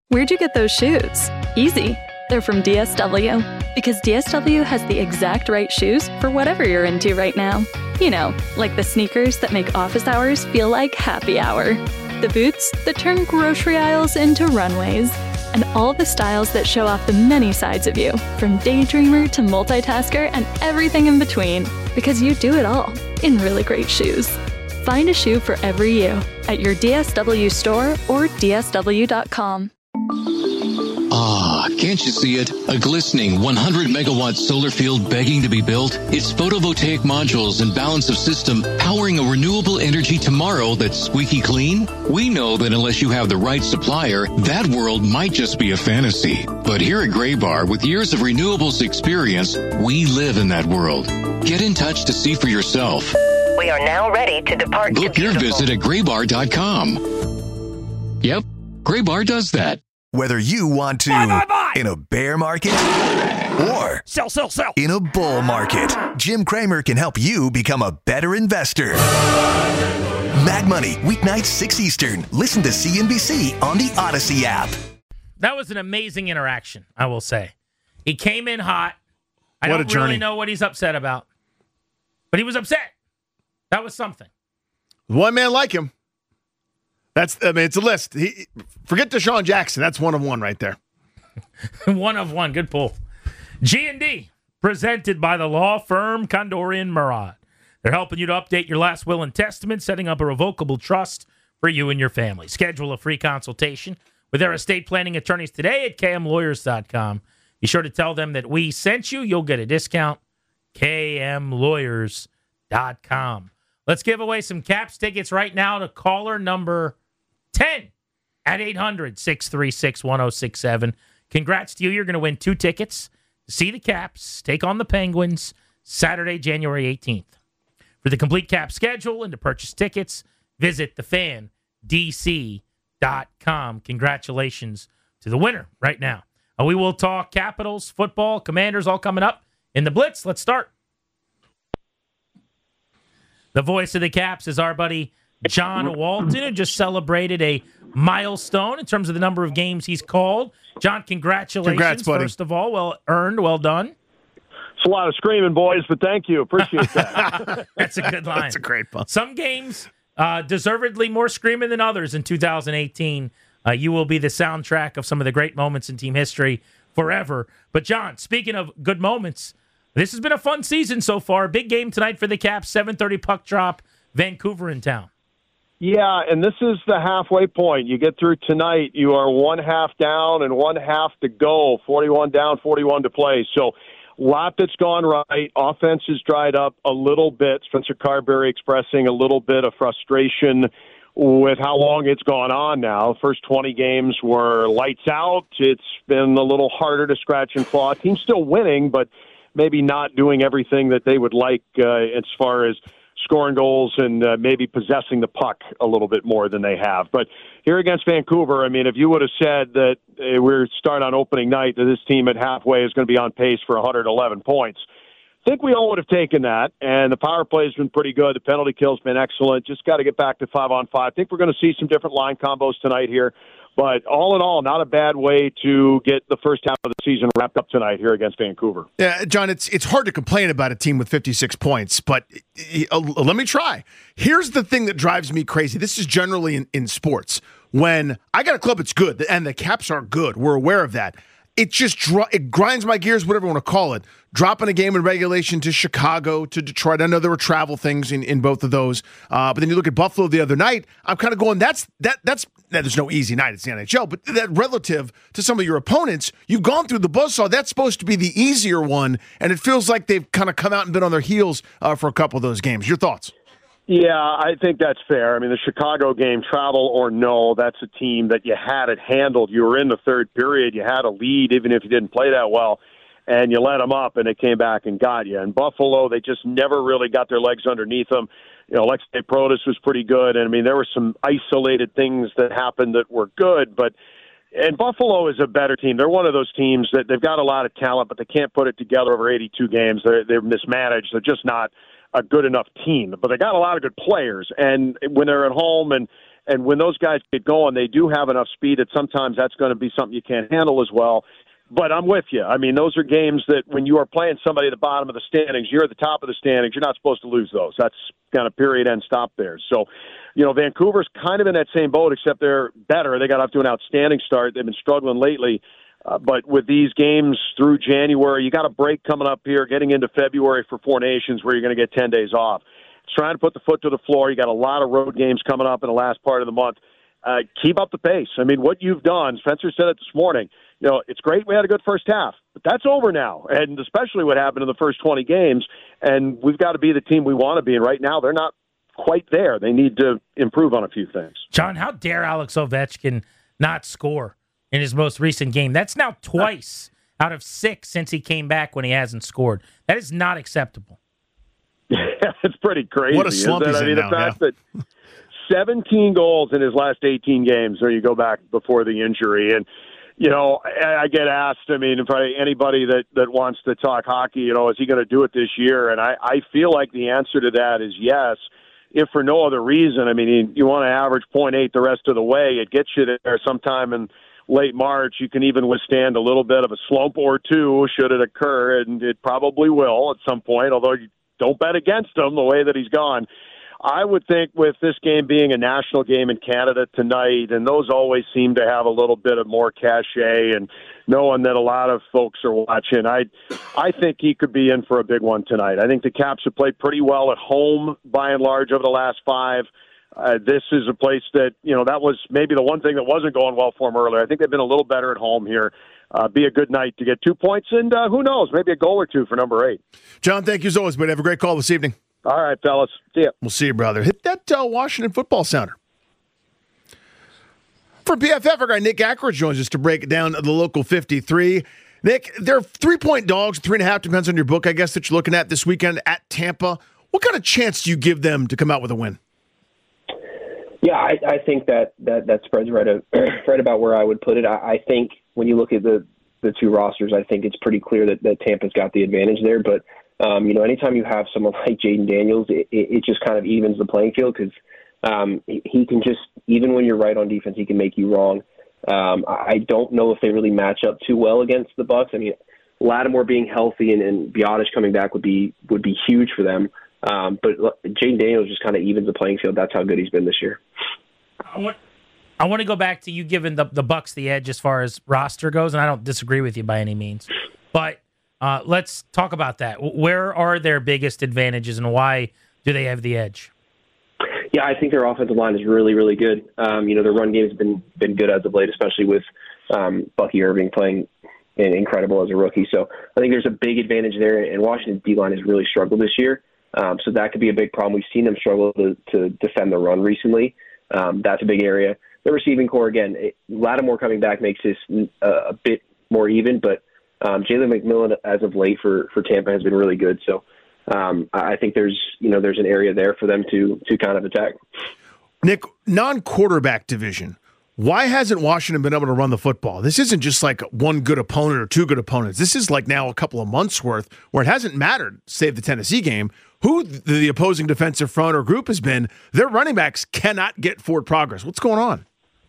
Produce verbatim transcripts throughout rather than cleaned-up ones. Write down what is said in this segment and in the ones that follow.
Where'd you get those shoes? Easy. They're from D S W. Because D S W has the exact right shoes for whatever you're into right now. You know, like the sneakers that make office hours feel like happy hour. The boots that turn grocery aisles into runways. And all the styles that show off the many sides of you, from daydreamer to multitasker and everything in between. Because you do it all in really great shoes. Find a shoe for every you at your D S W store or D S W dot com. Ah, can't you see it? A glistening one hundred megawatt solar field begging to be built? It's photovoltaic modules and balance of system powering a renewable energy tomorrow that's squeaky clean? We know that unless you have the right supplier, that world might just be a fantasy. But here at Graybar, with years of renewables experience, we live in that world. Get in touch to see for yourself. We are now ready to depart. Book to your visit at graybar dot com. Yep, Graybar does that. Whether you want to buy, buy, buy. in a bear market or sell, sell, sell. in a bull market, Jim Cramer can help you become a better investor. Mad Money, weeknights six Eastern. Listen to C N B C on the Odyssey app. That was an amazing interaction, I will say. He came in hot. I What don't a journey. really know what he's upset about, but he was upset. That was something. One man like him. That's, I mean, it's a list. He, forget Deshaun Jackson. That's one of one right there. One of one. Good pull. G and D, presented by the law firm Condorian Murad. They're helping you to update your last will and testament, setting up a revocable trust for you and your family. Schedule a free consultation with their estate planning attorneys today at k m lawyers dot com. Be sure to tell them that we sent you. You'll get a discount. k m lawyers dot com. Let's give away some Caps tickets right now to caller number ten at eight hundred, six three six, one oh six seven. Congrats to you. You're going to win two tickets to see the Caps take on the Penguins Saturday, January eighteenth. For the complete Cap schedule and to purchase tickets, visit the fan d c dot com. Congratulations to the winner right now. Uh, we will talk Capitals, football, Commanders, all coming up in the Blitz. Let's start. The voice of the Caps is our buddy John Walton, who just celebrated a milestone in terms of the number of games he's called. John, congratulations, Congrats, buddy. first of all. Well earned, well done. It's a lot of screaming, boys, but thank you. Appreciate that. That's a good line. That's a great one. Some games uh, deservedly more screaming than others in two thousand eighteen. Uh, you will be the soundtrack of some of the great moments in team history forever. But, John, speaking of good moments, this has been a fun season so far. Big game tonight for the Caps, seven thirty puck drop, Vancouver in town. Yeah, and this is the halfway point. You get through tonight, you are one half down and one half to go, forty-one down, forty-one to play. So a lot that's gone right. Offense has dried up a little bit. Spencer Carberry expressing a little bit of frustration with how long it's gone on now. First twenty games were lights out. It's been a little harder to scratch and claw. Team's still winning, but maybe not doing everything that they would like uh, as far as scoring goals and uh, maybe possessing the puck a little bit more than they have. But here against Vancouver, I mean, if you would have said that uh, we're starting on opening night that this team at halfway is going to be on pace for one hundred eleven points, I think we all would have taken that. And the power play has been pretty good. The penalty kill's been excellent. Just got to get back to five on five. I think we're going to see some different line combos tonight here. But all in all, not a bad way to get the first half of the season wrapped up tonight here against Vancouver. Yeah, John, it's it's hard to complain about a team with fifty-six points, but uh, let me try. Here's the thing that drives me crazy. This is generally in, in sports. When I got a club that's good, and the Caps are good, we're aware of that. It just dr- it grinds my gears, whatever you want to call it. Dropping a game in regulation to Chicago, to Detroit. I know there were travel things in, in both of those. Uh, but then you look at Buffalo the other night, I'm kind of going, that's that that's now, there's no easy night, it's the N H L, but that relative to some of your opponents, you've gone through the buzzsaw. That's supposed to be the easier one, and it feels like they've kind of come out and been on their heels uh, for a couple of those games. Your thoughts? Yeah, I think that's fair. I mean, the Chicago game, travel or no, that's a team that you had it handled. You were in the third period. You had a lead, even if you didn't play that well, and you let them up, and it came back and got you. And Buffalo, they just never really got their legs underneath them. You know, Alexei Protas was pretty good, and, I mean, there were some isolated things that happened that were good, but and Buffalo is a better team. They're one of those teams that they've got a lot of talent, but they can't put it together over eighty-two games. They're, they're mismanaged. They're just not a good enough team, but they got a lot of good players. And when they're at home and And when those guys get going, they do have enough speed that sometimes that's going to be something you can't handle as well. But I'm with you. I mean, those are games that when you are playing somebody at the bottom of the standings, you're at the top of the standings, you're not supposed to lose those. That's kind of period, end, stop there. So, you know, Vancouver's kind of in that same boat, except they're better. They got off to an outstanding start. They've been struggling lately. Uh, but with these games through January, you got a break coming up here, getting into February for Four Nations where you're going to get ten days off. It's trying to put the foot to the floor. You got a lot of road games coming up in the last part of the month. Uh, keep up the pace. I mean, what you've done, Spencer said it this morning, you know, it's great we had a good first half, but that's over now, and especially what happened in the first twenty games, and we've got to be the team we want to be, and right now they're not quite there. They need to improve on a few things. John, how dare Alex Ovechkin not score in his most recent game? That's now twice out of six since he came back when he hasn't scored. That is not acceptable. It's pretty crazy. What a slump he's I mean, in the now, fact yeah. that seventeen goals in his last eighteen games, when you go back before the injury. And, you know, I, I get asked, I mean, if I, anybody that, that wants to talk hockey, you know, is he going to do it this year? And I, I feel like the answer to that is yes, if for no other reason. I mean, you, you want to average point eight the rest of the way. It gets you there sometime in late March. You can even withstand a little bit of a slump or two should it occur, and it probably will at some point, although you don't bet against him the way that he's gone. I would think with this game being a national game in Canada tonight, and those always seem to have a little bit of more cachet, and knowing that a lot of folks are watching, I I think he could be in for a big one tonight. I think the Caps have played pretty well at home by and large over the last five. Uh, this is a place that, you know, that was maybe the one thing that wasn't going well for them earlier. I think they've been a little better at home here. Uh, be a good night to get two points, and uh, who knows, maybe a goal or two for number eight. John, thank you as always, but have a great call this evening. All right, fellas. See ya. We'll see you, brother. Hit that uh, Washington football sounder. For P F F, our guy Nick Ackridge joins us to break it down the local fifty-three. Nick, they're three-point dogs, three and a half, depends on your book, I guess, that you're looking at this weekend at Tampa. What kind of chance do you give them to come out with a win? Yeah, I, I think that, that, that spread's right, a, right about where I would put it. I, I think when you look at the, the two rosters, I think it's pretty clear that, that Tampa's got the advantage there. But, um, you know, anytime you have someone like Jaden Daniels, it, it just kind of evens the playing field because um, he can just, even when you're right on defense, he can make you wrong. Um, I don't know if they really match up too well against the Bucs. I mean, Lattimore being healthy and, and Biotish coming back would be would be huge for them. Um, but Jaden Daniels just kind of evens the playing field. That's how good he's been this year. I want, I want to go back to you giving the, the Bucs the edge as far as roster goes, and I don't disagree with you by any means. But uh, let's talk about that. Where are their biggest advantages, and why do they have the edge? Yeah, I think their offensive line is really, really good. Um, you know, their run game has been been good as of late, especially with um, Bucky Irving playing incredible as a rookie. So I think there's a big advantage there, and Washington's D-line has really struggled this year. Um, so that could be a big problem. We've seen them struggle to, to defend the run recently. Um, that's a big area. The receiving core, again, it, Lattimore coming back makes this uh, a bit more even, but um, Jalen McMillan as of late for, for Tampa has been really good. So um, I think there's you know there's an area there for them to to kind of attack. Nick, non-quarterback division. Why hasn't Washington been able to run the football? This isn't just like one good opponent or two good opponents. This is like now a couple of months worth where it hasn't mattered, save the Tennessee game, who the opposing defensive front or group has been. Their running backs cannot get forward progress. What's going on?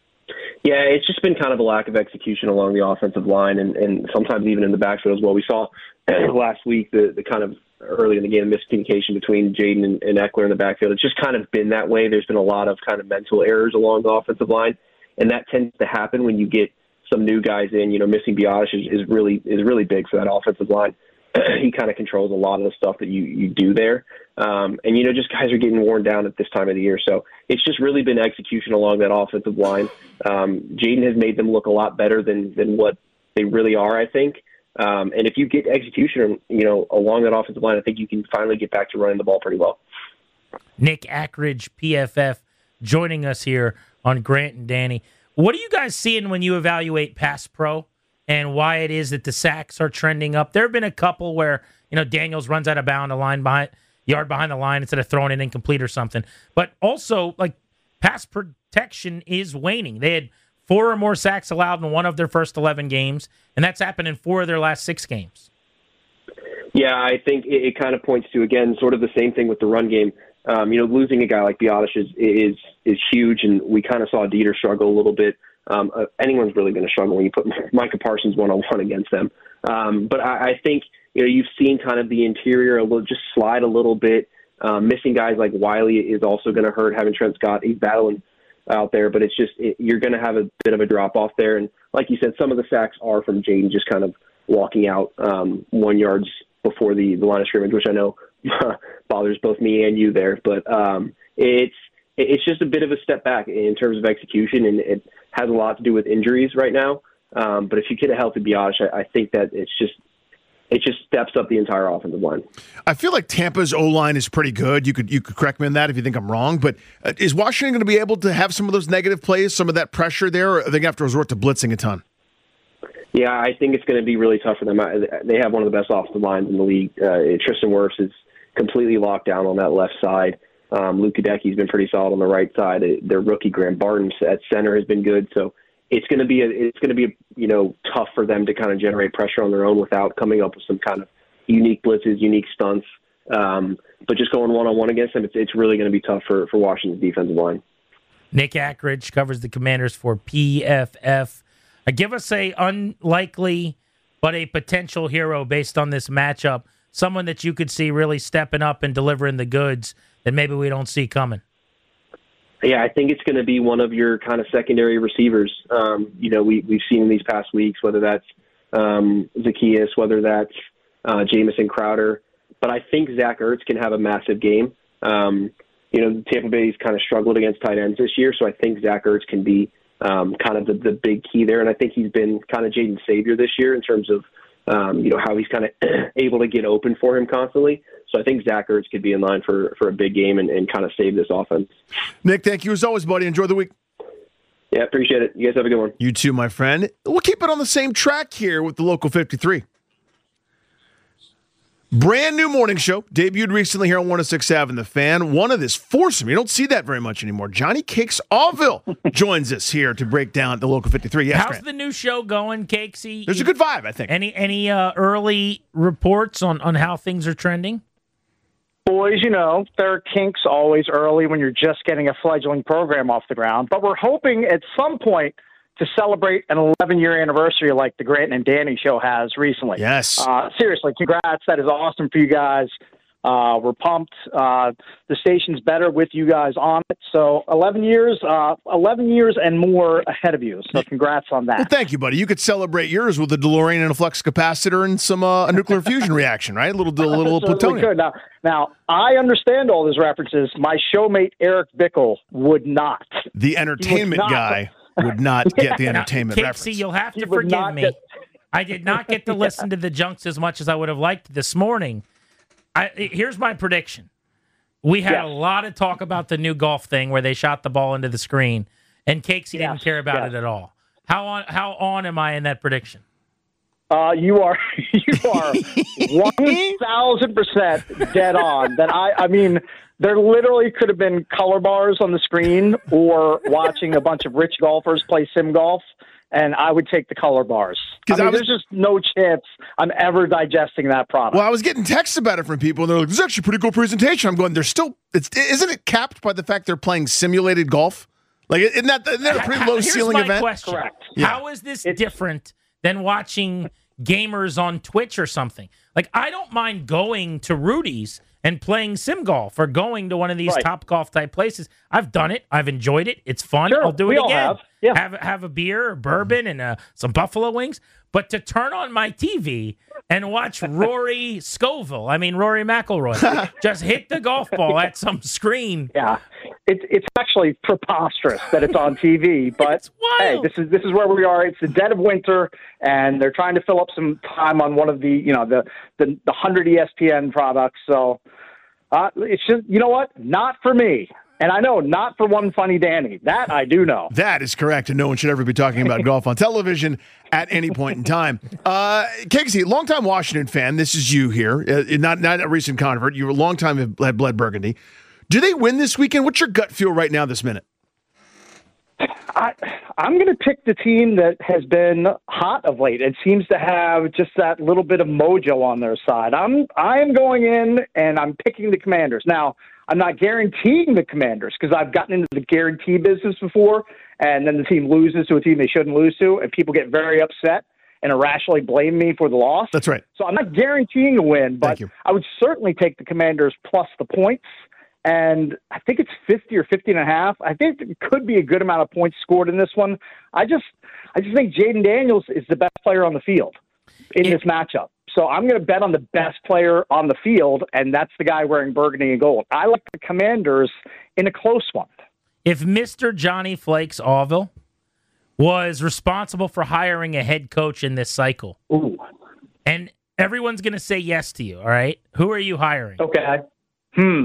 Yeah, it's just been kind of a lack of execution along the offensive line and, and sometimes even in the backfield as well. We saw last week the, the kind of early in the game miscommunication between Jaden and, and Eckler in the backfield. It's just kind of been that way. There's been a lot of kind of mental errors along the offensive line. And that tends to happen when you get some new guys in. You know, missing Biotish is, is really is really big for that offensive line. He kind of controls a lot of the stuff that you, you do there. Um, and, you know, just guys are getting worn down at this time of the year. So it's just really been execution along that offensive line. Um, Jaden has made them look a lot better than, than what they really are, I think. Um, and if you get execution, you know, along that offensive line, I think you can finally get back to running the ball pretty well. Nick Ackridge, P F F, joining us here on Grant and Danny. What are you guys seeing when you evaluate Pass Pro and why it is that the sacks are trending up? There have been a couple where, you know, Daniels runs out of bound, a line behind, yard behind the line instead of throwing it incomplete or something. But also, like, pass protection is waning. They had four or more sacks allowed in one of their first eleven games, and that's happened in four of their last six games. Yeah, I think it, it kind of points to, again, sort of the same thing with the run game. Um, you know, losing a guy like Biotis is is is huge, and we kind of saw Dieter struggle a little bit. Um, uh, anyone's really going to struggle when you put Micah Parsons one-on-one against them. Um, but I, I think, you know, you've seen kind of the interior a little, just slide a little bit. Um, missing guys like Wiley is also going to hurt. Having Trent Scott, he's battling out there, but it's just it, you're going to have a bit of a drop-off there. And like you said, some of the sacks are from Jaden just kind of walking out um, one yards before the, the line of scrimmage, which I know bothers both me and you there. But um, it's it's just a bit of a step back in terms of execution, and it has a lot to do with injuries right now. Um, but if you get a healthy Biotis, I, I think that it's just it just steps up the entire offensive line. I feel like Tampa's O-line is pretty good. You could you could correct me on that if you think I'm wrong. But uh, is Washington going to be able to have some of those negative plays, some of that pressure there, or are they going to have to resort to blitzing a ton? Yeah, I think it's going to be really tough for them. They have one of the best offensive lines in the league. Uh, Tristan Wirfs is completely locked down on that left side. Um, Luke Kadecki's been pretty solid on the right side. Their rookie Graham Barnes at center has been good. So it's going to be a, it's going to be a, you know tough for them to kind of generate pressure on their own without coming up with some kind of unique blitzes, unique stunts. Um, but just going one on one against them, it's it's really going to be tough for for Washington's defensive line. Nick Ackridge covers the Commanders for P F F. Uh, give us a unlikely but a potential hero based on this matchup. Someone that you could see really stepping up and delivering the goods that maybe we don't see coming. Yeah, I think it's going to be one of your kind of secondary receivers. Um, you know, we, we've seen these past weeks, whether that's um, Zacchaeus, whether that's uh, Jamison Crowder. But I think Zach Ertz can have a massive game. Um, you know, Tampa Bay's kind of struggled against tight ends this year, so I think Zach Ertz can be um, kind of the, the big key there. And I think he's been kind of Jaden's savior this year in terms of, um, you know, how he's kind of able to get open for him constantly. So I think Zach Ertz could be in line for, for a big game and, and kind of save this offense. Nick, thank you as always, buddy. Enjoy the week. Yeah, appreciate it. You guys have a good one. You too, my friend. We'll keep it on the same track here with the Local fifty-three. Brand new morning show, debuted recently here on one oh six point seven The Fan. One of this foursome, you don't see that very much anymore. Johnny Cakes Allville joins us here to break down the Local fifty-three. Yes, How's Grant? the new show going, Cakesy? There's a good vibe, I think. Any any uh, early reports on, on how things are trending? Boys, you know, there are kinks always early when you're just getting a fledgling program off the ground. But we're hoping at some point to celebrate an eleven-year anniversary like the Grant and Danny show has recently. Yes. Uh, seriously, congrats. That is awesome for you guys. Uh, we're pumped. Uh, the station's better with you guys on it. So eleven years, uh, eleven years and more ahead of you. So congrats on that. Well, thank you, buddy. You could celebrate yours with a DeLorean and a flux capacitor and some uh, a nuclear fusion reaction, right? A little, a little plutonium. Could. Now, now, I understand all these references. My showmate Eric Bickel would not. The entertainment not. guy would not get the entertainment now, reference. Cakesy, you'll have to He would forgive not me. get- I did not get to listen to the Junks as much as I would have liked this morning. I, here's my prediction. We had Yes. a lot of talk about the new golf thing where they shot the ball into the screen, and Cakesy Yes, didn't care about yes. it at all. How on how on am I in that prediction? Uh, you are you are one thousand percent dead on. That I I mean, there literally could have been color bars on the screen or watching a bunch of rich golfers play sim golf, and I would take the color bars. I mean, I was- there's just no chance I'm ever digesting that product. Well, I was getting texts about it from people, and they're like, "This is actually a pretty cool presentation." I'm going, "They're still, it's, isn't it capped by the fact they're playing simulated golf? Like, isn't that, isn't that a pretty low Here's ceiling my event?" question. Correct. Yeah. How is this different than watching gamers on Twitch or something? Like, I don't mind going to Rudy's and playing sim golf or going to one of these Right. Top Golf type places. I've done it. I've enjoyed it. It's fun. Sure, I'll do we it all again. have. Yeah. Have have a beer or bourbon and uh, some buffalo wings. But to turn on my T V and watch Rory Scoville, I mean Rory McIlroy, just hit the golf ball at some screen. Yeah, it's it's actually preposterous that it's on T V. But It's wild. hey, this is this is where we are. It's the dead of winter, and they're trying to fill up some time on one of the you know the the, the hundred E S P N products. So uh, it's just you know what, not for me. And I know not for one funny Danny. That I do know. That is correct, and no one should ever be talking about golf on television at any point in time. Uh, Cakesy, longtime Washington fan. This is you here, uh, not not a recent convert. You were a long time have bled Burgundy. Do they win this weekend? What's your gut feel right now, this minute? I, I'm going to pick the team that has been hot of late. It seems to have just that little bit of mojo on their side. I'm I'm going in and I'm picking the Commanders. Now, I'm not guaranteeing the Commanders because I've gotten into the guarantee business before, and then the team loses to a team they shouldn't lose to, and people get very upset and irrationally blame me for the loss. That's right. So I'm not guaranteeing a win, but I would certainly take the Commanders plus the points. And I think it's fifty or fifty and a half. I think it could be a good amount of points scored in this one. I just I just think Jaden Daniels is the best player on the field in this matchup. So I'm going to bet on the best player on the field, and that's the guy wearing burgundy and gold. I like the Commanders in a close one. If Mister Johnny Flakes Allville was responsible for hiring a head coach in this cycle, Ooh. and everyone's going to say yes to you, all right? Who are you hiring? Okay. Hmm.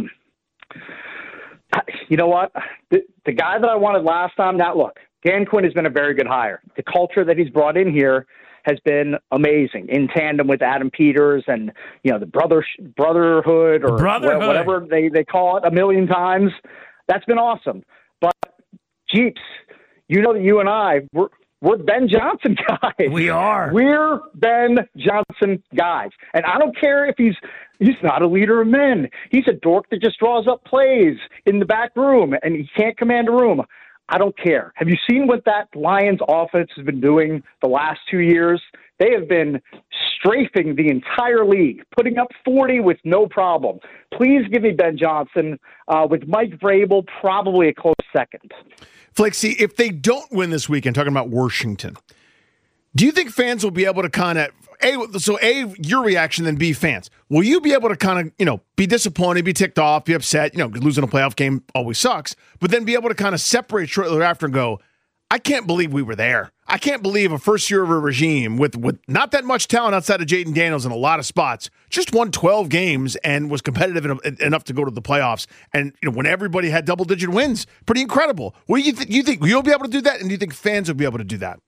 You know what? The, the guy that I wanted last time, now look, Dan Quinn has been a very good hire. The culture that he's brought in here has been amazing in tandem with Adam Peters and, you know, the brother brotherhood or brotherhood. whatever they, they call it a million times. That's been awesome. But, Jeeps, you know that you and I, we're, we're Ben Johnson guys. We are. We're Ben Johnson guys. And I don't care if he's he's not a leader of men. He's a dork that just draws up plays in the back room, and he can't command a room. I don't care. Have you seen what that Lions offense has been doing the last two years? They have been strafing the entire league, putting up forty with no problem. Please give me Ben Johnson uh, with Mike Vrabel, probably a close second. Flake, see, if they don't win this weekend, talking about Washington, do you think fans will be able to kind of, A, so A, your reaction, then B, fans, will you be able to kind of, you know, be disappointed, be ticked off, be upset, you know, losing a playoff game always sucks, but then be able to kind of separate shortly after and go, I can't believe we were there. I can't believe a first year of a regime with, with not that much talent outside of Jaden Daniels in a lot of spots, just won twelve games and was competitive en- enough to go to the playoffs. And you know, when everybody had double digit wins, pretty incredible. What do you, th- you think you'll be able to do that? And do you think fans will be able to do that?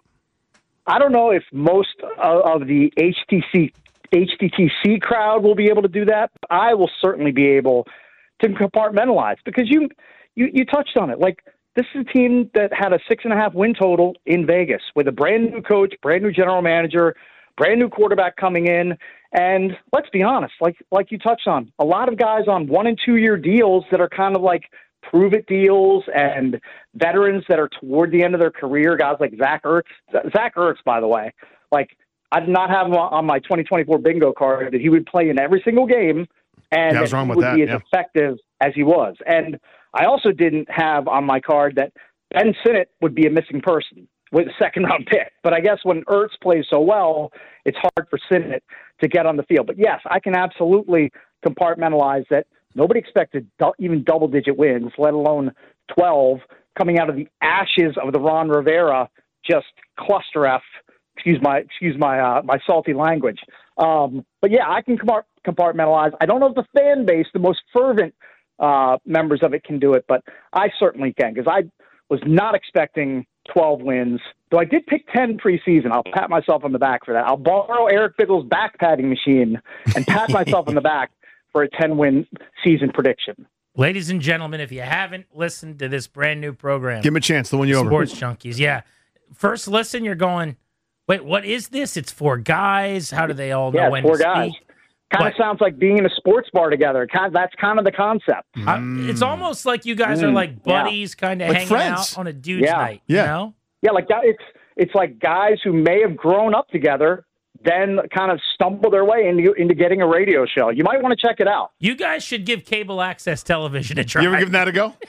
I don't know if most of, of the H T C H T T C crowd will be able to do that. I will certainly be able to compartmentalize because you, you, you touched on it. Like, this is a team that had a six and a half win total in Vegas with a brand new coach, brand new general manager, brand new quarterback coming in. And let's be honest, like like you touched on, a lot of guys on one and two year deals that are kind of like prove it deals and veterans that are toward the end of their career, guys like Zach Ertz. Zach Ertz, by the way, like I did not have him on my twenty twenty-four bingo card that he would play in every single game and yeah, I was that wrong he with would that, be as yeah. effective as he was. And I also didn't have on my card that Ben Sinnott would be a missing person with a second-round pick. But I guess when Ertz plays so well, it's hard for Sinnott to get on the field. But, yes, I can absolutely compartmentalize that nobody expected do- even double-digit wins, let alone twelve, coming out of the ashes of the Ron Rivera, just cluster F, excuse my excuse my uh, my salty language. Um, but, yeah, I can compart- compartmentalize. I don't know if the fan base, the most fervent uh, members of it can do it, but I certainly can because I was not expecting twelve wins, though I did pick ten preseason. I'll pat myself on the back for that. I'll borrow Eric Biggles' back padding machine and pat myself on the back for a ten-win season prediction. Ladies and gentlemen, if you haven't listened to this brand new program, give him a chance to win you Sports over. Junkies, yeah. First listen, you're going, wait, what is this? It's four guys. How do they all know yeah, when four to guys. speak? Kind of sounds like being in a sports bar together. Kind of, that's kind of the concept. I, it's almost like you guys are like buddies, yeah. kind of like hanging friends. out on a dude's yeah. night. Yeah. You know? Yeah, like that. It's it's like guys who may have grown up together, then kind of stumble their way into into getting a radio show. You might want to check it out. You guys should give cable access television a try. You ever given that a go?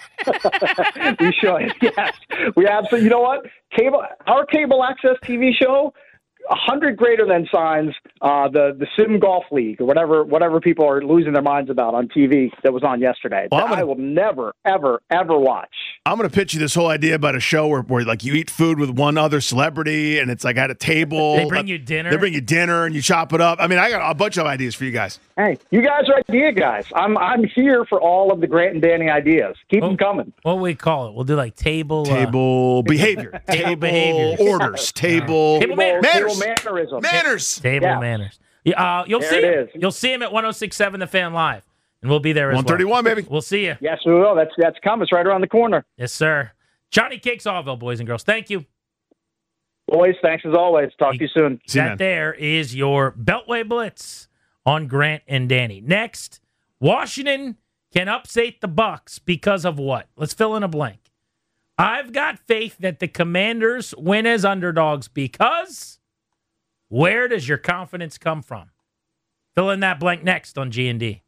We should. Yes, we absolutely. You know what? Cable, our cable access T V show. A hundred greater than signs uh, the the Sim Golf League or whatever whatever people are losing their minds about on T V that was on yesterday. Well, that gonna, I will never ever ever watch. I'm going to pitch you this whole idea about a show where, where like you eat food with one other celebrity and it's like at a table. They bring you dinner. They bring you dinner and you chop it up. I mean, I got a bunch of ideas for you guys. Hey, you guys are idea guys. I'm I'm here for all of the Grant and Danny ideas. Keep well, them coming. What do we call it? We'll do like table table uh, behavior, table behavior, orders, table, table manners, manners, table mannerism. manners, table yeah. manners. Uh, you'll there see it him. is. You'll see him at one oh six point seven The Fan Live, and we'll be there as well. one thirty-one, baby. We'll see you. Yes, we will. That's that's coming. It's right around the corner. Yes, sir. Johnny Cakes Allville, boys and girls. Thank you. Boys, thanks as always. Talk to you soon. See you, that man. there is your Beltway Blitz on Grant and Danny. Next, Washington can upset the Bucks because of what? Let's fill in a blank. I've got faith that the Commanders win as underdogs because where does your confidence come from? Fill in that blank next on G and D.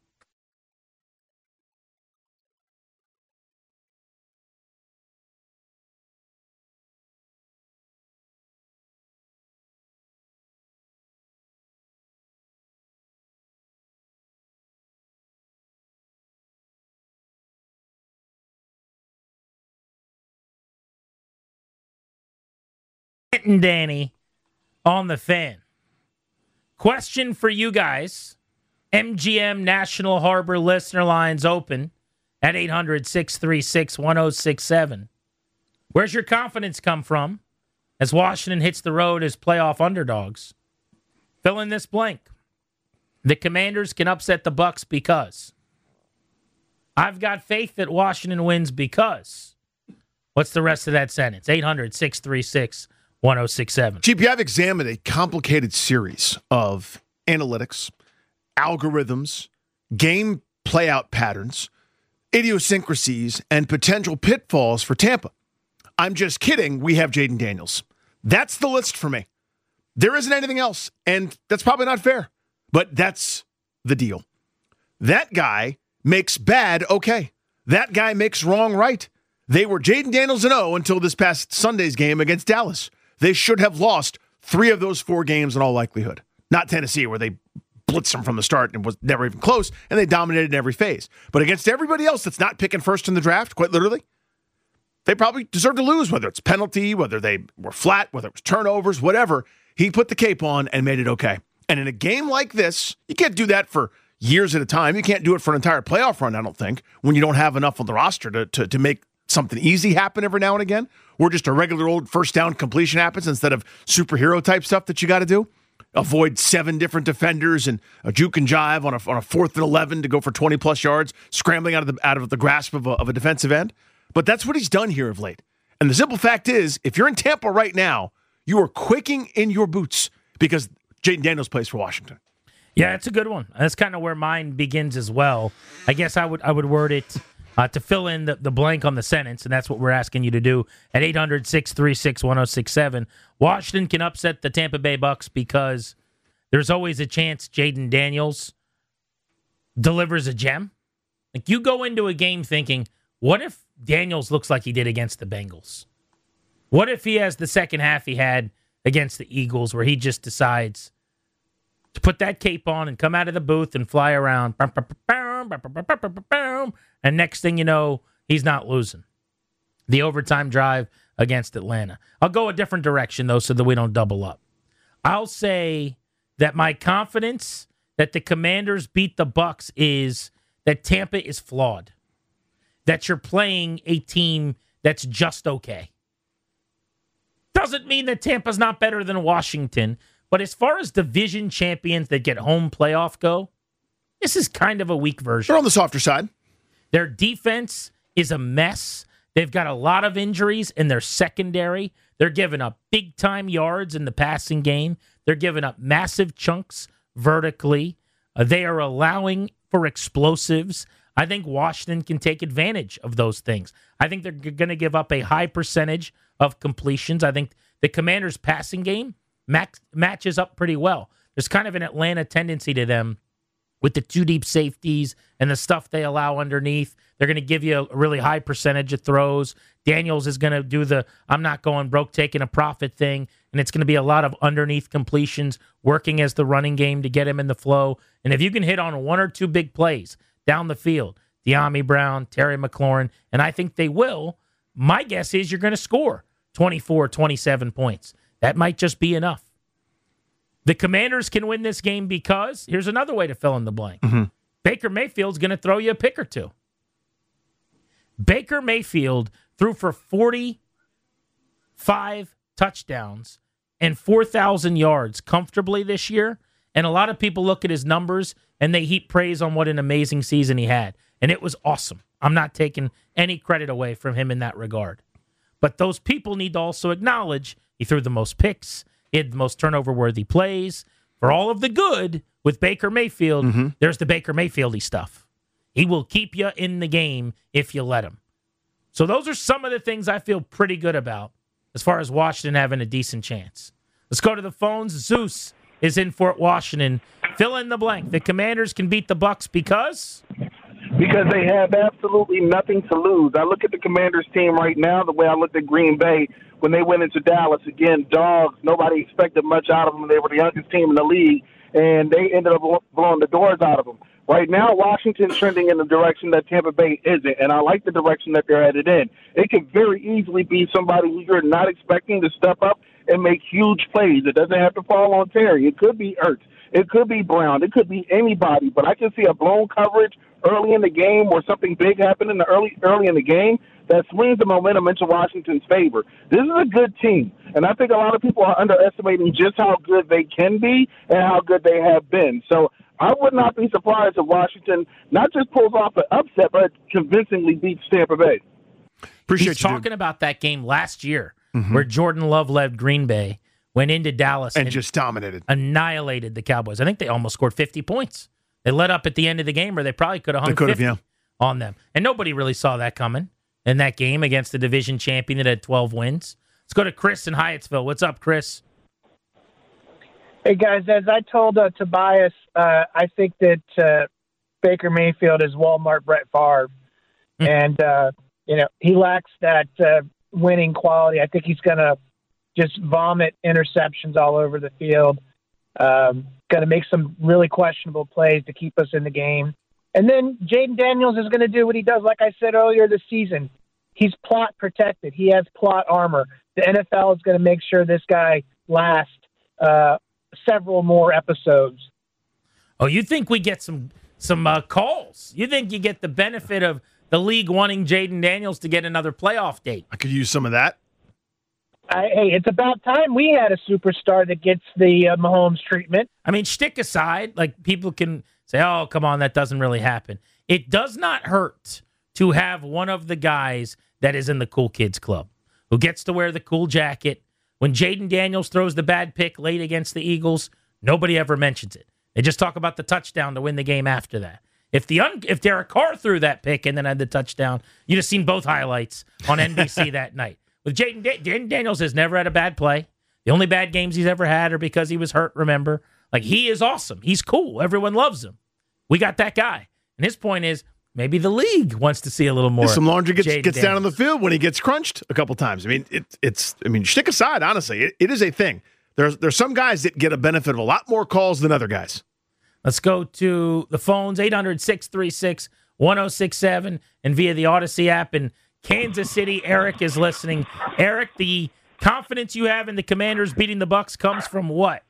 And Danny on the Fan. Question for you guys. M G M National Harbor listener lines open at eight hundred, six three six, one oh six seven. Where's your confidence come from as Washington hits the road as playoff underdogs? Fill in this blank. The Commanders can upset the Bucks because I've got faith that Washington wins because. What's the rest of that sentence? eight hundred, six three six, one oh six seven. G P, I've examined a complicated series of analytics, algorithms, game playout patterns, idiosyncrasies, and potential pitfalls for Tampa. I'm just kidding. We have Jaden Daniels. That's the list for me. There isn't anything else, and that's probably not fair, but that's the deal. That guy makes bad okay. That guy makes wrong right. They were Jaden Daniels and oh until this past Sunday's game against Dallas. They should have lost three of those four games in all likelihood. Not Tennessee, where they blitzed them from the start and was never even close, and they dominated in every phase. But against everybody else that's not picking first in the draft, quite literally, they probably deserve to lose, whether it's penalty, whether they were flat, whether it was turnovers, whatever. He put the cape on and made it okay. And in a game like this, you can't do that for years at a time. You can't do it for an entire playoff run, I don't think, when you don't have enough on the roster to, to, to make something easy happen every now and again, where just a regular old first down completion happens instead of superhero type stuff that you got to do. Avoid seven different defenders and a juke and jive on a, on a fourth and eleven to go for twenty plus yards, scrambling out of the out of the grasp of a, of a defensive end. But that's what he's done here of late. And the simple fact is, if you're in Tampa right now, you are quaking in your boots because Jaden Daniels plays for Washington. Yeah, it's a good one. That's kind of where mine begins as well. I guess I would I would word it uh, to fill in the, the blank on the sentence, and that's what we're asking you to do at eight hundred, six three six, one oh six seven. Washington can upset the Tampa Bay Bucks because there's always a chance Jaden Daniels delivers a gem. Like, you go into a game thinking, what if Daniels looks like he did against the Bengals? What if he has the second half he had against the Eagles where he just decides to put that cape on and come out of the booth and fly around, and next thing you know, he's not losing. The overtime drive against Atlanta. I'll go a different direction, though, so that we don't double up. I'll say that my confidence that the Commanders beat the Bucks is that Tampa is flawed, that you're playing a team that's just okay. Doesn't mean that Tampa's not better than Washington, but as far as division champions that get home playoff go, this is kind of a weak version. They're on the softer side. Their defense is a mess. They've got a lot of injuries in their secondary. They're giving up big-time yards in the passing game. They're giving up massive chunks vertically. Uh, they are allowing for explosives. I think Washington can take advantage of those things. I think they're g- going to give up a high percentage of completions. I think the Commanders' passing game max- matches up pretty well. There's kind of an Atlanta tendency to them with the two deep safeties and the stuff they allow underneath. They're going to give you a really high percentage of throws. Daniels is going to do the I'm not going broke, taking a profit thing, and it's going to be a lot of underneath completions working as the running game to get him in the flow. And if you can hit on one or two big plays down the field, De'Ami Brown, Terry McLaurin, and I think they will, my guess is you're going to score twenty-four, twenty-seven points. That might just be enough. The Commanders can win this game because, here's another way to fill in the blank. Mm-hmm. Baker Mayfield's going to throw you a pick or two. Baker Mayfield threw for forty-five touchdowns and four thousand yards comfortably this year. And a lot of people look at his numbers and they heap praise on what an amazing season he had. And it was awesome. I'm not taking any credit away from him in that regard. But those people need to also acknowledge he threw the most picks, he had the most turnover-worthy plays. For all of the good with Baker Mayfield, mm-hmm. there's the Baker Mayfieldy stuff. He will keep you in the game if you let him. So those are some of the things I feel pretty good about as far as Washington having a decent chance. Let's go to the phones. Zeus is in Fort Washington. Fill in the blank. The Commanders can beat the Bucs because? Because they have absolutely nothing to lose. I look at the Commanders team right now the way I looked at Green Bay when they went into Dallas. Again, dogs. Nobody expected much out of them. They were the youngest team in the league, and they ended up blowing the doors out of them. Right now, Washington's trending in the direction that Tampa Bay isn't, and I like the direction that they're headed in. It could very easily be somebody who you're not expecting to step up and make huge plays. It doesn't have to fall on Terry. It could be Ertz. It could be Brown. It could be anybody. But I can see a blown coverage early in the game or something big happening the early early in the game that swings the momentum into Washington's favor. This is a good team, and I think a lot of people are underestimating just how good they can be and how good they have been. So I would not be surprised if Washington not just pulls off an upset, but convincingly beats Tampa Bay. Appreciate He's you, talking dude. about that game last year mm-hmm. where Jordan Love led Green Bay, went into Dallas, and, and just dominated. Annihilated the Cowboys. I think they almost scored fifty points. They let up at the end of the game, or they probably could have hung fifty yeah. on them. And nobody really saw that coming in that game against the division champion that had twelve wins. Let's go to Chris in Hyattsville. What's up, Chris? Hey, guys, as I told uh, Tobias, uh, I think that uh, Baker Mayfield is Walmart Brett Favre. Hmm. And, uh, you know, he lacks that uh, winning quality. I think he's going to just vomit interceptions all over the field. Um, going to make some really questionable plays to keep us in the game. And then Jaden Daniels is going to do what he does, like I said earlier this season. He's plot protected. He has plot armor. The N F L is going to make sure this guy lasts uh, several more episodes. Oh, you think we get some some uh, calls? You think you get the benefit of the league wanting Jaden Daniels to get another playoff date? I could use some of that. I, hey, it's about time we had a superstar that gets the uh, Mahomes treatment. I mean, shtick aside, like people can say, oh, come on, that doesn't really happen. It does not hurt to have one of the guys that is in the cool kids club who gets to wear the cool jacket. When Jaden Daniels throws the bad pick late against the Eagles, nobody ever mentions it. They just talk about the touchdown to win the game after that. If the un- if Derek Carr threw that pick and then had the touchdown, you'd have seen both highlights on N B C that night. With Jaden da- Jaden Daniels has never had a bad play. The only bad games he's ever had are because he was hurt, remember? Like, he is awesome. He's cool. Everyone loves him. We got that guy. And his point is, maybe the league wants to see a little more. Yeah, some laundry gets, Jaden gets down on Daniels. the field when he gets crunched a couple times. I mean, it, it's, I mean, shtick aside, honestly, it, it is a thing. There's, there's some guys that get a benefit of a lot more calls than other guys. Let's go to the phones, eight hundred, six three six, one oh six seven, and via the Odyssey app. In Kansas City, Eric is listening. Eric, the confidence you have in the Commanders beating the Bucs comes from what?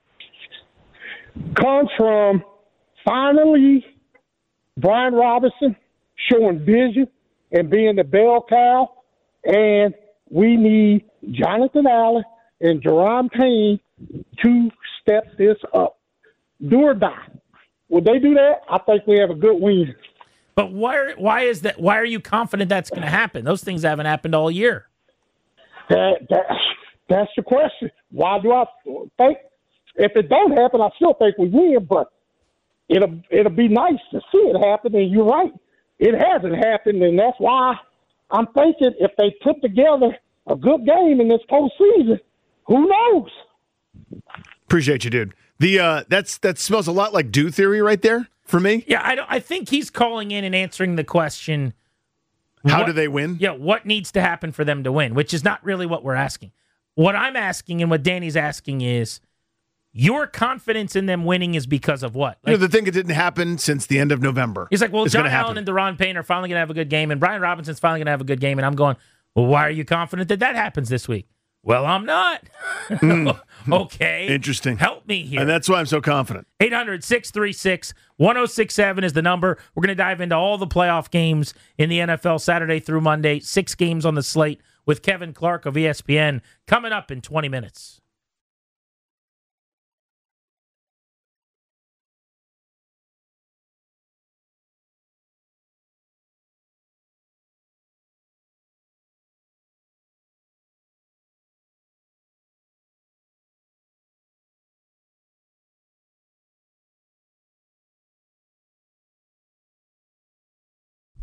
Comes from finally Brian Robinson showing vision and being the bell cow, and we need Jonathan Allen and Jerome Payne to step this up. Do or die. When they do that, I think we have a good win. But why? Why is that? Why are you confident that's going to happen? Those things haven't happened all year. That, that that's the question. Why do I think if it don't happen, I still think we win? But it'll it'll be nice to see it happen. And you're right, it hasn't happened, and that's why I'm thinking if they put together a good game in this postseason, who knows? Appreciate you, dude. The uh, that's that smells a lot like do theory right there for me. Yeah, I don't. I think he's calling in and answering the question. How what, do they win? Yeah, what needs to happen for them to win? Which is not really what we're asking. What I'm asking and what Danny's asking is, your confidence in them winning is because of what? Like, you know, the thing that didn't happen since the end of November. He's like, well, It's John gonna Allen happen. and Deron Payne are finally going to have a good game, and Brian Robinson's finally going to have a good game, and I'm going, well, why are you confident that that happens this week? Well, I'm not. Mm. Okay. Interesting. Help me here. And that's why I'm so confident. eight hundred, six three six, one oh six seven is the number. We're going to dive into all the playoff games in the N F L Saturday through Monday. Six games on the slate with Kevin Clark of E S P N coming up in twenty minutes.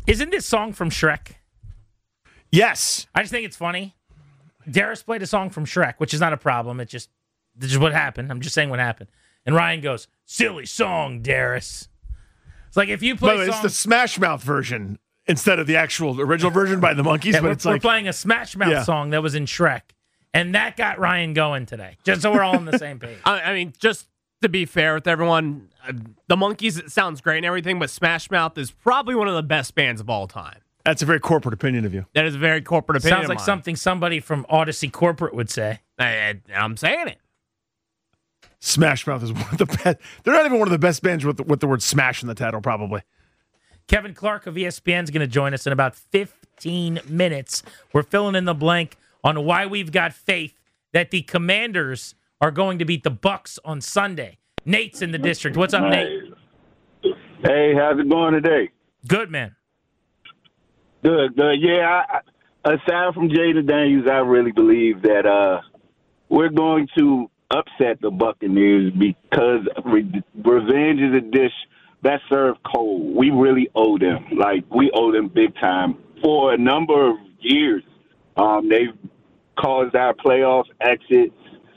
Isn't this song from Shrek? Yes. I just think it's funny. Darius played a song from Shrek, which is not a problem. It just, this is what happened. I'm just saying what happened. And Ryan goes, silly song, Darius. It's like if you play By the way, song- it's the Smash Mouth version instead of the actual original version by the Monkees. Yeah, but we're, it's we're like playing a Smash Mouth Yeah. song that was in Shrek. And that got Ryan going today, just so we're all on the same page. I, I mean, just to be fair with everyone, uh, the Monkees, it sounds great and everything, but Smash Mouth is probably one of the best bands of all time. That's a very corporate opinion of you. That is a very corporate opinion. Sounds like of mine. something somebody from Odyssey Corporate would say. I, I'm saying it. Smash Mouth is one of the best. They're not even one of the best bands with the, with the word "smash" in the title, probably. Kevin Clark of E S P N is going to join us in about fifteen minutes. We're filling in the blank on why we've got faith that the Commanders are going to beat the Bucks on Sunday. Nate's in the district. What's up, Nate? Hey, how's it going today? Good, man. Good, good. Yeah, I, I, aside from Jaden Daniels, I really believe that uh, we're going to upset the Buccaneers because re- revenge is a dish that's served cold. We really owe them. Like, we owe them big time. For a number of years, um, they've caused our playoff exits.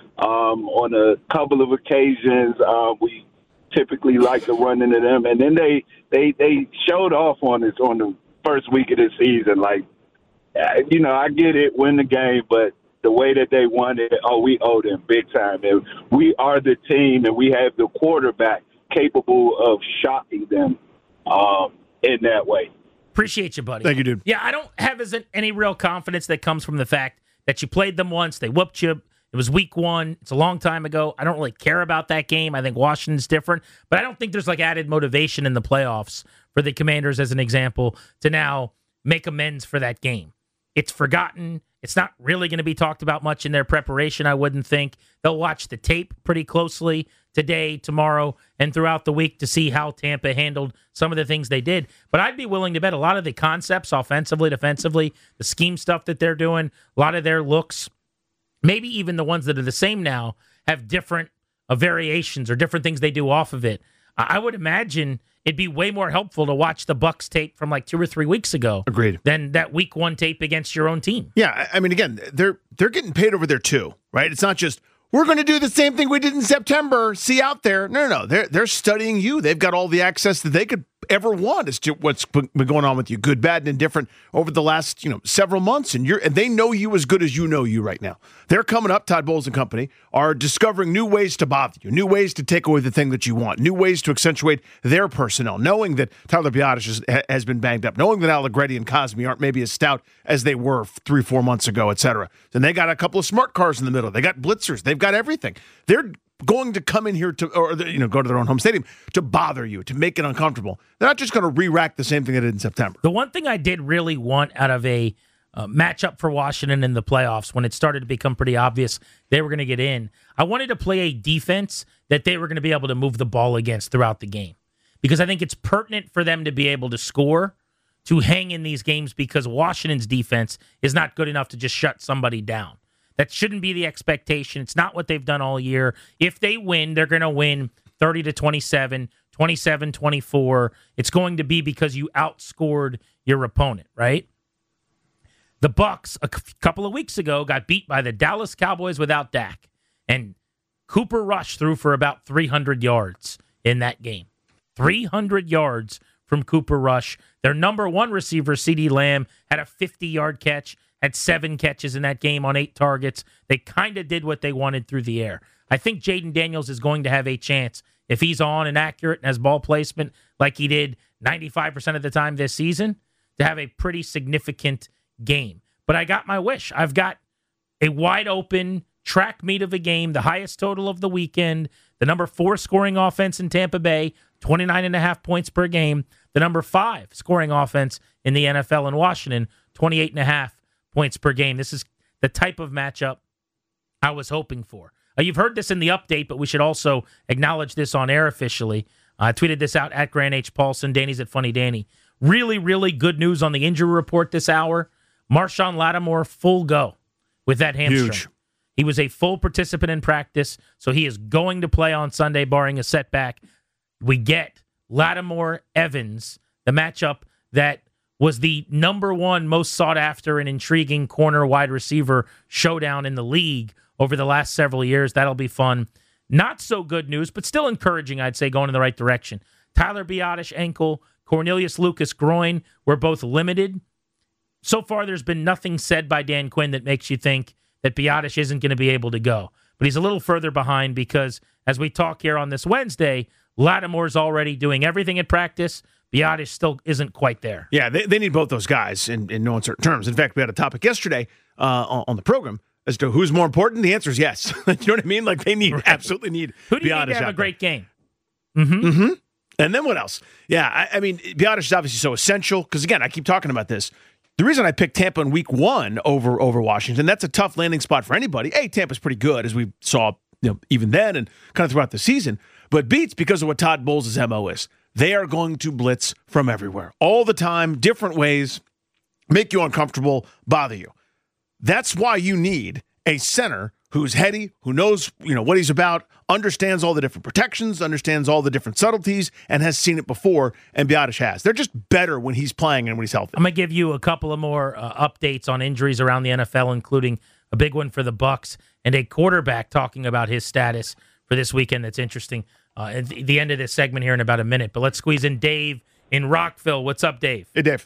Um, on a couple of occasions, uh, we typically like to run into them. And then they, they, they showed off on us on the first week of the season. Like, uh, you know, I get it, win the game, but the way that they won it, oh, we owe them big time. And we are the team, and we have the quarterback capable of shocking them um, in that way. Appreciate you, buddy. Thank you, dude. Yeah, I don't have as any real confidence that comes from the fact that you played them once, they whooped you. It was week one. It's a long time ago. I don't really care about that game. I think Washington's different, but I don't think there's like added motivation in the playoffs for the Commanders, as an example, to now make amends for that game. It's forgotten. It's not really going to be talked about much in their preparation, I wouldn't think. They'll watch the tape pretty closely today, tomorrow, and throughout the week to see how Tampa handled some of the things they did. But I'd be willing to bet a lot of the concepts, offensively, defensively, the scheme stuff that they're doing, a lot of their looks, maybe even the ones that are the same now, have different uh, variations or different things they do off of it. I would imagine it'd be way more helpful to watch the Bucs tape from like two or three weeks ago. Agreed. Than that week one tape against your own team. Yeah, I mean, again, they're they're getting paid over there too, right? It's not just we're going to do the same thing we did in September. See you out there. No, no, no. They're they're studying you. They've got all the access that they could ever want as to what's been going on with you, good, bad, and indifferent, over the last you know several months, and you're and they know you as good as you know you right now. They're coming up. Todd Bowles and company are discovering new ways to bother you, new ways to take away the thing that you want, new ways to accentuate their personnel. Knowing that Tyler Biadasz has, has been banged up, knowing that Allegretti and Cosme aren't maybe as stout as they were three, four months ago, et cetera. Then they got a couple of smart cars in the middle. They got blitzers. They've got everything. They're going to come in here to, or you know, go to their own home stadium to bother you, to make it uncomfortable. They're not just going to re-rack the same thing they did in September. The one thing I did really want out of a uh, matchup for Washington in the playoffs, when it started to become pretty obvious they were going to get in, I wanted to play a defense that they were going to be able to move the ball against throughout the game. Because I think it's pertinent for them to be able to score, to hang in these games, because Washington's defense is not good enough to just shut somebody down. That shouldn't be the expectation. It's not what they've done all year. If they win, they're going to win thirty to twenty-seven, twenty-seven twenty-four. It's going to be because you outscored your opponent, right? The Bucs a c- couple of weeks ago got beat by the Dallas Cowboys without Dak, and Cooper Rush threw for about three hundred yards in that game. three hundred yards from Cooper Rush. Their number one receiver, CeeDee Lamb, had a fifty-yard catch, had seven catches in that game on eight targets. They kind of did what they wanted through the air. I think Jaden Daniels is going to have a chance, if he's on and accurate and has ball placement like he did ninety-five percent of the time this season, to have a pretty significant game. But I got my wish. I've got a wide open track meet of a game, the highest total of the weekend, the number four scoring offense in Tampa Bay, twenty-nine and a half points per game, the number five scoring offense in the N F L in Washington, twenty-eight and a half points per game. This is the type of matchup I was hoping for. Uh, you've heard this in the update, but we should also acknowledge this on air officially. Uh, I tweeted this out at Grant H. Paulson. Danny's at Funny Danny. Really, really good news on the injury report this hour. Marshawn Lattimore, full go with that hamstring. Huge. He was a full participant in practice, so he is going to play on Sunday, barring a setback. We get Lattimore Evans, the matchup that was the number one most sought after and intriguing corner wide receiver showdown in the league over the last several years. That'll be fun. Not so good news, but still encouraging, I'd say, going in the right direction. Tyler Biadasz ankle, Cornelius Lucas groin were both limited. So far, there's been nothing said by Dan Quinn that makes you think that Biadasz isn't going to be able to go. But he's a little further behind because, as we talk here on this Wednesday, Lattimore's already doing everything at practice. Biadasz still isn't quite there. Yeah, they, they need both those guys in, in no uncertain terms. In fact, we had a topic yesterday uh, on, on the program as to who's more important. The answer is yes. You know what I mean? Like, they need right. absolutely need Who do you Biadasz need to have a great there. game? Mm-hmm. Mm-hmm. And then what else? Yeah, I, I mean, Biadasz is obviously so essential because, again, I keep talking about this. The reason I picked Tampa in week one over, over Washington, that's a tough landing spot for anybody. A, Tampa's pretty good, as we saw you know, even then and kind of throughout the season. But beats because of what Todd Bowles' M O is. They are going to blitz from everywhere, all the time, different ways, make you uncomfortable, bother you. That's why you need a center who's heady, who knows you know what he's about, understands all the different protections, understands all the different subtleties, and has seen it before, and Biadasz has. They're just better when he's playing and when he's healthy. I'm going to give you a couple of more uh, updates on injuries around the N F L, including a big one for the Bucs and a quarterback talking about his status for this weekend that's interesting. Uh, at the end of this segment here in about a minute. But let's squeeze in Dave in Rockville. What's up, Dave? Hey, Dave.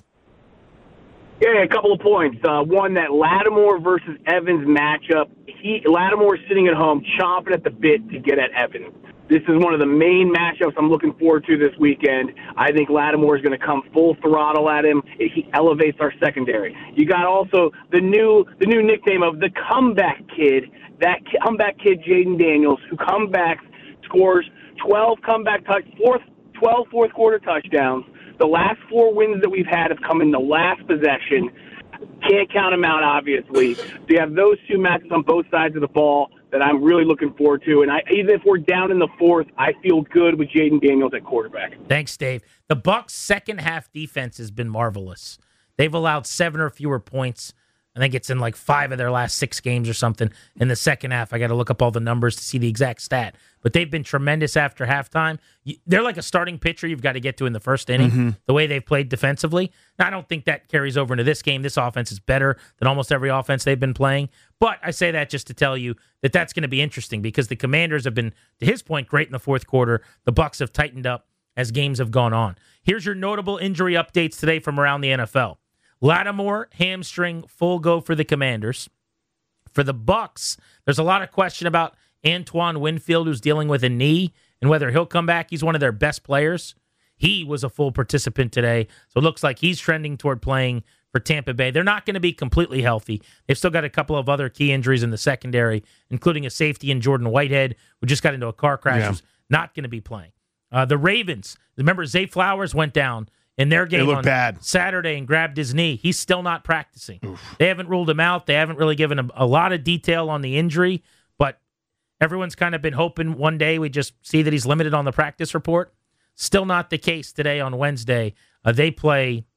Yeah, a couple of points. Uh, one, that Lattimore versus Evans matchup. He Lattimore's sitting at home chomping at the bit to get at Evans. This is one of the main matchups I'm looking forward to this weekend. I think Lattimore is going to come full throttle at him. He elevates our secondary. You got also the new the new nickname of the comeback kid. That comeback kid, Jaden Daniels, who comes back, scores twelve comeback touch, fourth, twelve fourth quarter touchdowns. The last four wins that we've had have come in the last possession. Can't count them out, obviously. So you have those two matches on both sides of the ball that I'm really looking forward to. And I, even if we're down in the fourth, I feel good with Jaden Daniels at quarterback. Thanks, Dave. The Bucs' second half defense has been marvelous. They've allowed seven or fewer points. I think it's in like five of their last six games or something in the second half. I got to look up all the numbers to see the exact stat. But they've been tremendous after halftime. They're like a starting pitcher you've got to get to in the first inning, mm-hmm. the way they've played defensively. Now, I don't think that carries over into this game. This offense is better than almost every offense they've been playing. But I say that just to tell you that that's going to be interesting because the Commanders have been, to his point, great in the fourth quarter. The Bucs have tightened up as games have gone on. Here's your notable injury updates today from around the N F L. Lattimore, hamstring, full go for the Commanders. For the Bucs, there's a lot of question about Antoine Winfield, who's dealing with a knee, and whether he'll come back. He's one of their best players. He was a full participant today, so it looks like he's trending toward playing for Tampa Bay. They're not going to be completely healthy. They've still got a couple of other key injuries in the secondary, including a safety in Jordan Whitehead, who just got into a car crash, yeah. who's not going to be playing. Uh, the Ravens, remember Zay Flowers went down in their game on bad. Saturday and grabbed his knee. He's still not practicing. Oof. They haven't ruled him out. They haven't really given him a lot of detail on the injury, but everyone's kind of been hoping one day we just see that he's limited on the practice report. Still not the case today on Wednesday. Uh, they play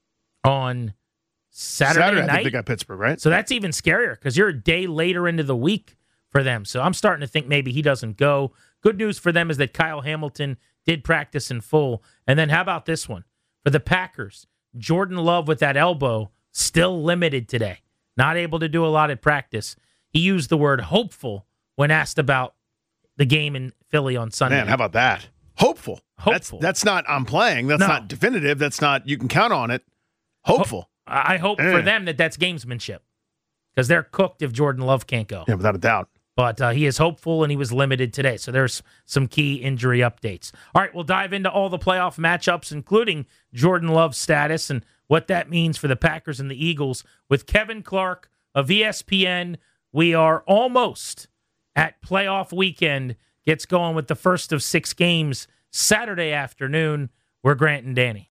on Saturday, Saturday night. I think they got Pittsburgh, right? So that's even scarier because you're a day later into the week for them. So I'm starting to think maybe he doesn't go. Good news for them is that Kyle Hamilton did practice in full. And then how about this one? For the Packers, Jordan Love with that elbow, still limited today. Not able to do a lot at practice. He used the word hopeful when asked about the game in Philly on Sunday. Man, how about that? Hopeful. Hopeful. That's, that's not I'm playing. That's no. not definitive. That's not you can count on it. Hopeful. Ho- I hope eh. for them that that's gamesmanship because they're cooked if Jordan Love can't go. Yeah, without a doubt. But uh, he is hopeful, and he was limited today. So there's some key injury updates. All right, we'll dive into all the playoff matchups, including Jordan Love's status and what that means for the Packers and the Eagles. With Kevin Clark of E S P N, we are almost at playoff weekend. Gets going with the first of six games Saturday afternoon. We're Grant and Danny.